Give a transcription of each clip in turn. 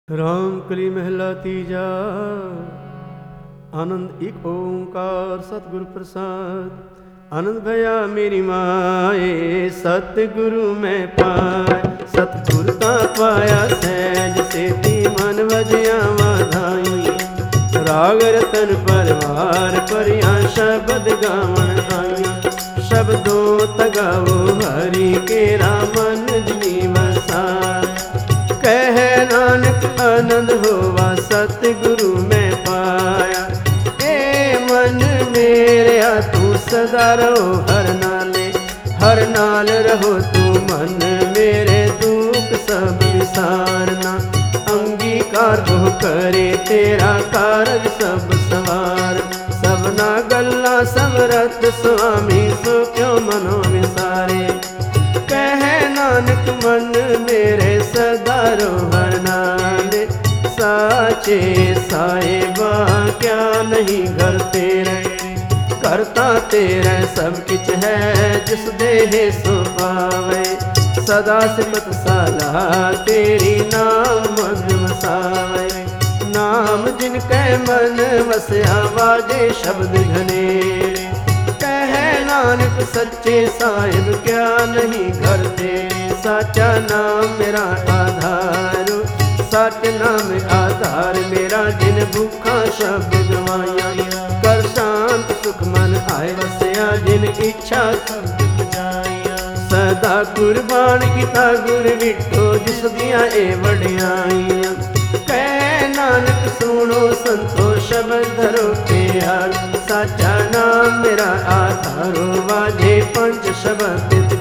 ਰਾਮ ਕਲੀ ਮਹਿਲਾ ਤੀਜਾ। ਆਨੰਦ ਇੱਕ ਓੰਕਾਰ ਸਤਿਗੁਰ ਪ੍ਰਸਾਦ। ਆਨੰਦ ਭਇਆ ਮੇਰੀ ਮਾਏ ਸਤਿਗੁਰੂ ਮੈਂ ਪਾਏ। ਸਤਿਗੁਰ ਤਾਂ ਪਾਇਆ ਸਹਿਜ ਸੇਤੀ ਮਨ ਵਜਿਆ ਵਾਧਾਈ। ਰਾਗ ਰਤਨ ਪਰਵਾਰ ਪਰਿਆ ਸ਼ਬਦ ਗਾਵਣ ਆਈ। ਸ਼ਬਦੋ ਤਗਾਵੋ ਹਰੀ ਕੇਰਾ ਮਨ ਜਿਨੀ ਵਸਾਏ। ਕਹਿ ਨਾਨਕ ਆਨੰਦ ਹੋਵਾ ਸਤਿਗੁਰੂ ਮੈਂ ਪਾਇਆ। ਏ ਮਨ ਮੇਰਿਆ ਤੂੰ ਸਦਾ ਰਹੋ ਹਰ ਨਾਲ ਰਹੋ ਤੂੰ ਮਨ ਮੇਰੇ ਦੁੱਖ ਸਭ ਵਿਸਾਰਨਾ। ਅੰਗੀਕਾਰ ਬਹੁ ਕਰੇ ਤੇਰਾ ਕਾਰਜ ਸਭ ਸਵਾਰ। ਸਭਨਾ ਗੱਲਾਂ ਸਮਰੱਥ ਸੁਆਮੀ ਸੋ ਕਿਉ ਮਨੋ ਵਿਸਾਰੇ। ਕਹਿ ਨਾਨਕ ਮਨ ਮੇਰੇ ਸਦਾ ਰੋ ਹਰ ਨਾਲੇ। ਸਾਚੇ ਸਾਹਿਬਾ ਕਿਆ ਨਹੀਂ ਘਰ ਤੇਰੇ। ਕਰਤਾ ਤੇਰਾ ਸਭ ਕਿਛ ਹੈ ਜਿਸ ਦੇਹ ਸੋ ਪਾਵੇ। ਸਦਾ ਸਿਫਤ ਸਾਲਾ ਤੇਰੀ ਨਾਮ ਮਨ ਵਸਾਵੇ। ਨਾਮ ਜਿਨ ਕੈ ਮਨ ਵਸਿਆ ਵਾਜੇ ਸ਼ਬਦ ਘਨੇਰੇ। ਕਹਿ ਨਾਨਕ ਸੱਚੇ ਸਾਹਿਬ ਕਿਆ ਨਹੀਂ ਘਰ ਤੇਰੇ। ਸਾਚਾ ਨਾਮ ਮੇਰਾ ਆਧਾਰ। ਸੱਚ ਨਾਮ ਆਧਾਰ ਮੇਰਾ ਜਿਨ ਭੁੱਖਾਂ ਸ਼ਬਦ ਗਵਾਈਆਂ। ਕਰ ਸ਼ਾਂਤ ਸੁਖ ਮਨ ਆਏ ਵਸਿਆ ਜਿਨ ਇੱਛਾ ਸਬਦ ਬਜਾਈਆਂ। ਸਦਾ ਕੁਰਬਾਨ ਕੀਤਾ ਗੁਰ ਵਿਟੋ ਜਿਸ ਦੀਆਂ ਇਹ ਵਡਿਆਈਆਂ। ਕਹਿ ਨਾਨਕ ਸੁਣੋ ਸੰਤੋ ਸ਼ਬਦ ਧਰੋ ਪਿਆਰ। ਸਾਚਾ ਨਾਮ ਮੇਰਾ ਆਧਾਰੋ ਵਾਜੇ ਪੰਜ ਸ਼ਬਦ ਤਿਤ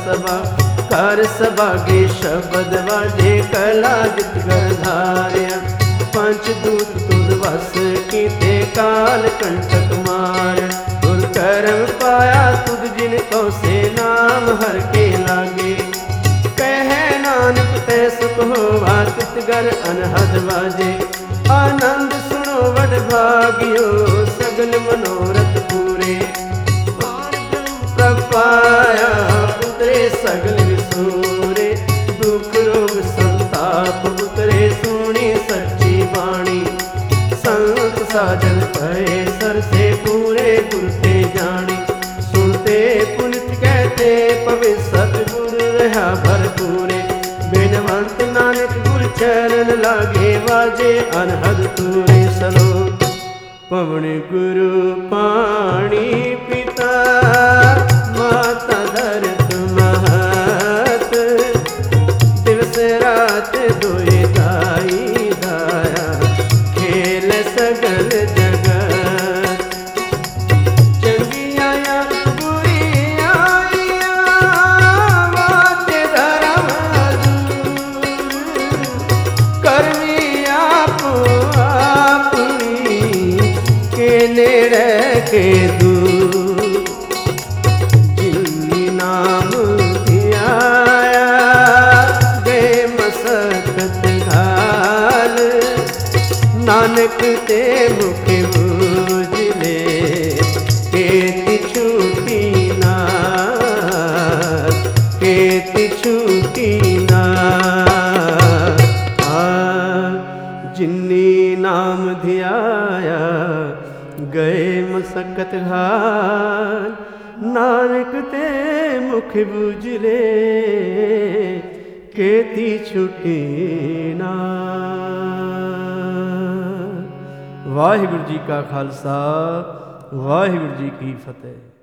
ਘਰ ਸਭਾ ਕੇ ਸ਼ਬਦ ਵਾਜੇ ਕਲਾ ਜਿਤ ਘਰ ਧਾਰਿਆ। ਪੰਜ ਦੂਤ ਤੁਧ ਵਸ ਕੀਤੇ ਕਾਲ ਕੰਟਕ ਮਾਰ। ਗੁਰ ਕਰਮ ਪਾਇਆ ਤੁਧ ਜਿਨ ਕੋ ਸੇ ਨਾਮ ਹਰ ਕੇ ਲਾਗੇ। ਕਹਿ ਨਾਨਕ ਤੈ ਸੁਖ ਹੋਵਾ ਤਿਤ ਘਰ ਅਨਹਦ ਵਾਜੇ। ਆਨੰਦ ਸੁਣੋ ਵਡ ਭਾਗਿਓ ਸਗਲ ਮਨੋਰਥ ਪੂਰੇ। ਪ੍ਰਭ ਪਾਇਆ ਪੁੱਤਰੇ ਸਗਲ ਵਿਸੂਰੇ। ਦੁਖ ਰੋਗ ਸੰਤਾਪ ਉਤਰੇ ਸੁਣੀ ਸੱਚੀ ਬਾਣੀ। ਸੰਤ ਸਾਜਨ ਪਏ ਸਰਸੇ ਪੂਰੇ ਗੁਰ ਤੇ ਜਾਣੀ। ਸੁਣਤੇ ਪੁਨਿਤ ਕਹਤੇ ਪਵੇ ਸਤਿਗੁਰ ਰਹਾ ਭਰਪੂਰੇ। ਬਿਨਵੰਤ ਨਾਨਕ ਗੁਰ ਚਰਨ ਲਾਗੇ ਵਾਜੇ ਅਨਹਦ ਤੂਰੇ। ਸਲੋਕ ਪਵਨ ਗੁਰੂ ਪਾਣੀ ਪਿਤਾ ਮਾਤਾ ਧਰਤ ਮਹਤ। ਦਿਵਸ ਰਾਤ ਦੋਇ ਦਾਈ ਦਾਇਆ ਖੇਲ ਸਗਲ ਜਗਤ। ਚੰਗੀਆਂ ਬੁਰੀਆਂ ਵਾਤੇ ਧਰਮ ਦੂਰ। ਕਰਮੀ ਆਪੋ ਆਪਣੀ ਕੇ ਨੇੜੇ ਕੇ ਦੂਰ। ਜਿਨੀ ਨਾਮ ਧਿਆਇਆ ਗਏ ਮਸਕਤ ਘਾਲ। ਨਾਨਕ ਤੇ ਮੁਖ ਬੂਝਲੇ ਕੇਤੀ ਛੂਟੀ ਨਾਥ ਕੇਤੀ ਛੂਟੀ ਨਾਥ। ਜਿਨੀ ਨਾਮ ਧਿਆਇਆ ਗਏ ਮਸਕਤ ਘਾਲ। ਨਾਨਕ ਤੇ ਮੁਖ ਬੂਝਲੇ ਕੇਤੀ ਛੁਟੀ ਨਾਥ। ਵਾਹਿਗੁਰੂ ਜੀ ਕਾ ਖਾਲਸਾ ਵਾਹਿਗੁਰੂ ਜੀ ਕੀ ਫਤਿਹ।